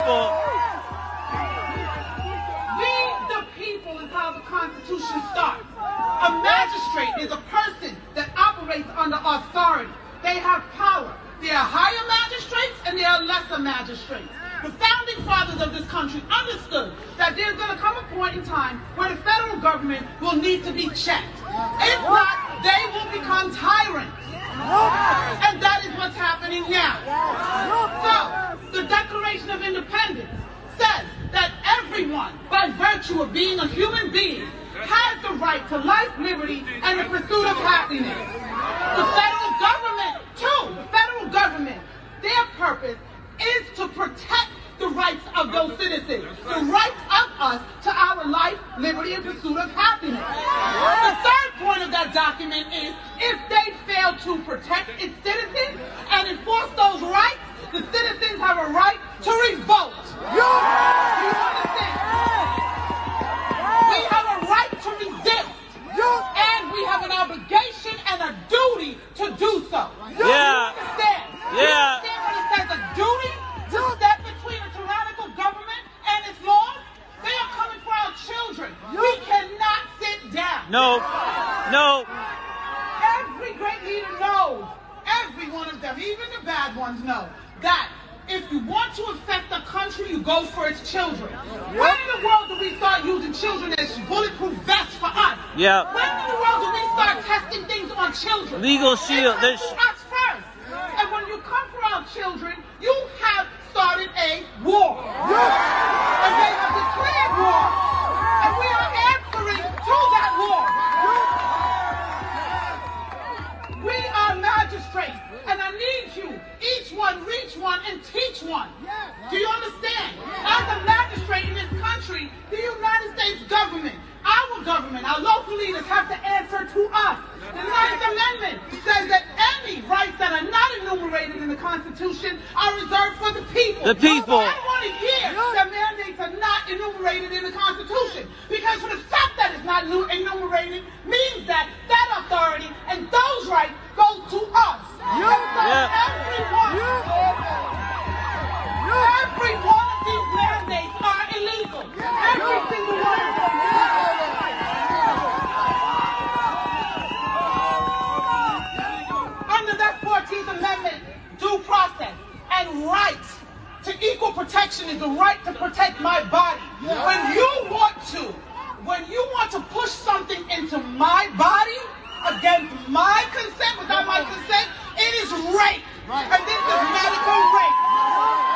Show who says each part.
Speaker 1: We the people is how the Constitution starts. A magistrate is a person that operates under authority. They have power. There are higher magistrates and there are lesser magistrates. The founding fathers of this country understood that there's going to come a point in time where the federal government will need to be checked. If not, they will become tyrants. And that is what's happening now. So, the Declaration of Independence says that everyone, by virtue of being a human being, has the right to life, liberty, and the pursuit of happiness. The federal government, too, the federal government, their purpose is to protect the rights of those citizens, the rights of us to our life, liberty, and pursuit of happiness. The third point of that document is if they fail to protect its citizens and enforce those rights, the citizens have a right to revolt. Do you understand? We have a right to resist, and we have an obligation and a duty to do so. Do you understand? You understand when it says a duty to step between a tyrannical government and its laws? They are coming for our children. We cannot sit down.
Speaker 2: No.
Speaker 1: Every great leader knows, every one of them, even the bad ones know, that if you want to affect the country, you go for its children. When in the world do we start using children as bulletproof vests for us? When in the world do we start testing things on children?
Speaker 2: Legal shield.
Speaker 1: They come for us first. And when you come for our children, you have started a war. And they have declared war. And we are answering to that war. We are magistrates. And I need you, each one, reach one, and teach one. Do you understand? As a magistrate in this country, the United States government, our local leaders have to answer to us. The Ninth Amendment says that any rights that are not enumerated in the Constitution are reserved for the people.
Speaker 2: The people.
Speaker 1: I don't want to hear that mandates are not enumerated in the Constitution, because for the fact that it's not enumerated means that that authority and those rights go to us. Every one of these mandates are illegal. Every single one of them. Under that 14th Amendment, due process and right to equal protection is the right to protect my body. When you want to push something into my body against my consent, without my consent, it is rape. And this is medical rape.